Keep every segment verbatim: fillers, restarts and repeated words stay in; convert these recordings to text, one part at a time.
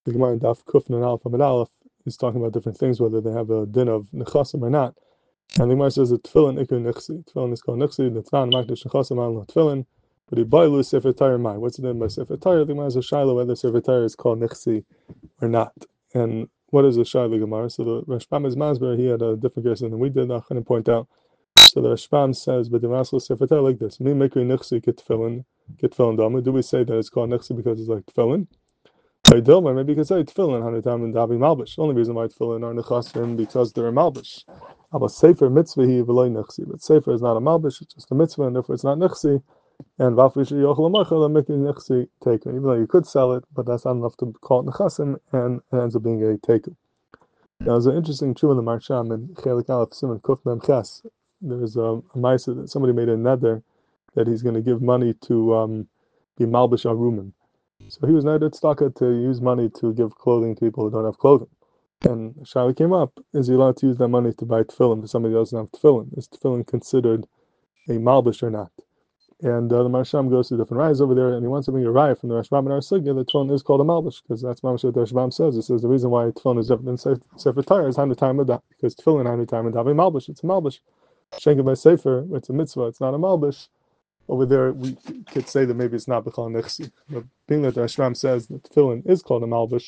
the Gemara in Daf Kuf and Aleph Amid Aleph is talking about different things, whether they have a din of nechasim or not. And the Gemara says that tefillin ikar nechsi. Tefillin is called nechsi. The tznan makdish nechasim al tefillin. But he bailu sefer Torah mai. What's the name by sefer Torah? The Gemara is a shaila whether sefer Torah is called nechsi or not. And what is a shaila Gemara? So the Rashbam is Masber. He had a different case than we did. I'm going to point out. So the Rashbam says, but the Rasul sefer Torah like this: Mi mikri nechsi get tefillin, get tefillin dama. Do we say that it's called nechsi because it's like tefillin? Maybe you could say tefillin hundred times and davi malbish. The only reason why tefillin are nechasim because they're a malbish. About sefer mitzvah he v'loy nechsi, but sefer is not a malbish; it's just a mitzvah, and therefore it's not nechsi. And v'afish yochel amachal making nechsi taken. Even though you could sell it, but that's not enough to call it nechasim, and it ends up being a taken. Now, there's an interesting true in the Marsham in Chelik Aleph Simon Kuf Mem Ches. There's a, a ma'aseh that somebody made a neder that he's going to give money to um, be malbish arumin. So he was not at tzedakah to use money to give clothing to people who don't have clothing. And Shaila came up, is he allowed to use that money to buy tefillin for somebody who doesn't have tefillin? Is tefillin considered a malbish or not? And uh, the Marsham goes to different rayas over there, and he wants to bring a raya from the Rashbam and our Sugya that tefillin is called a malbish, because that's what the Rashbam says. It says the reason why tefillin is different than Sefer Torah is hand time of that, because tefillin hand time of that, malbish, it's a malbish. Shenka by Sefer, it's a mitzvah, it's not a malbish. Over there, we could say that maybe it's not b'chal nechsi. But being that the Rashbam says that tefillin is called a malbish,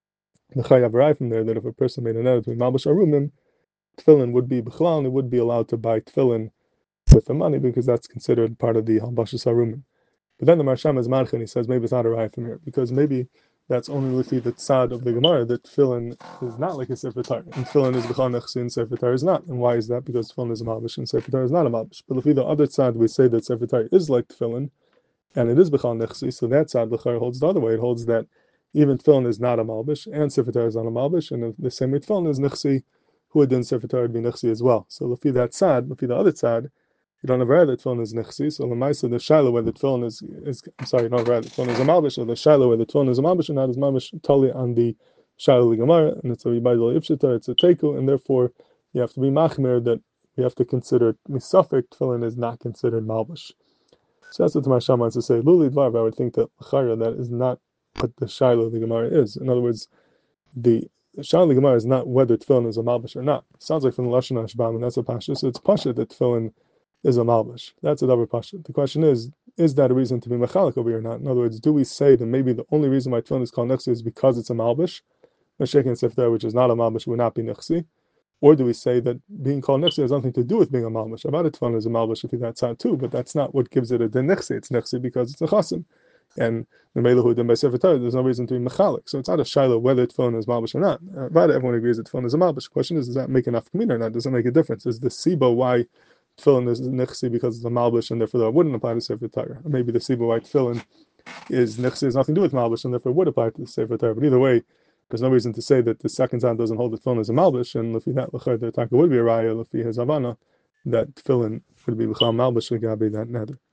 the Chayav arrived from there that if a person made an edit between malbish arumim, tefillin would be b'chalal, and it would be allowed to buy tefillin with the money because that's considered part of the halbashas arumim. But then the Marsham is march and he says maybe it's not arrived from here because maybe that's only with the tzad of the Gemara that tefillin is not like a sefer Torah, and tefillin is b'chal nechsi and sefer Torah is not. And why is that? Because tefillin is a malbish and sefer Torah is not a malbish. But if the other tzad we say that sefer Torah is like tefillin, and it is b'chal nechsi, so that tzad l'char holds the other way. It holds that even tefillin is not a malbish and sefer Torah is not a malbish, and the same way tefillin is nechsi, who would then sefer Torah be nechsi as well. So if that tzad, if the other tzad, you don't have read that tefillin is nechsi, so the ma'aseh the shaila where the tefillin is, is I'm sorry, you don't have read that tefillin is a malbish, or the shaila where the tefillin is a malbish, and not is malbish totally on the shaila gemara, and it's a yibaydal ifshita, it's a teku, and therefore you have to be machmir that we have to consider misafik tefillin is not considered malbish. So that's what the Marsham wants to say. Luli dvar, I would think that l'chara that is not what the shaila of the gemara is. In other words, the shaila of the gemara is not whether tefillin is a malbish or not. It sounds like from the lashon hashbam, and that's a pasha. So it's pasha that tefillin is a malbish. That's a double pasha. The question is, is that a reason to be mechalik over here or not? In other words, do we say that maybe the only reason why tefillin is called nechsi is because it's a malbish, and sefer which is not a malbish would not be nechsi? Or do we say that being called nechsi has nothing to do with being a malbish? About it, tefillin is a malbish if that's out too, but that's not what gives it a din nechsi. It's nechsi because it's a chasim. And the meilahu din by sefer Torah, there's no reason to be mechalik. So it's not a shaila whether tefillin is malbish or not. Uh, about it, everyone agrees that tefillin is a malbish. The question is, does that make enough community or not? Does it make a difference? Is the siba why tefillin is nechsi because it's a malbish and therefore that wouldn't apply to sefer Torah? Or maybe the siba why tefillin is nechsi has nothing to do with malbish and therefore would apply to the sefer Torah. But either way, there's no reason to say that the second time doesn't hold that tefillin is a malbish, and if that l'char the taka would be a raya, if he has havana, that tefillin would be b'chal malbish l'gabi that neder.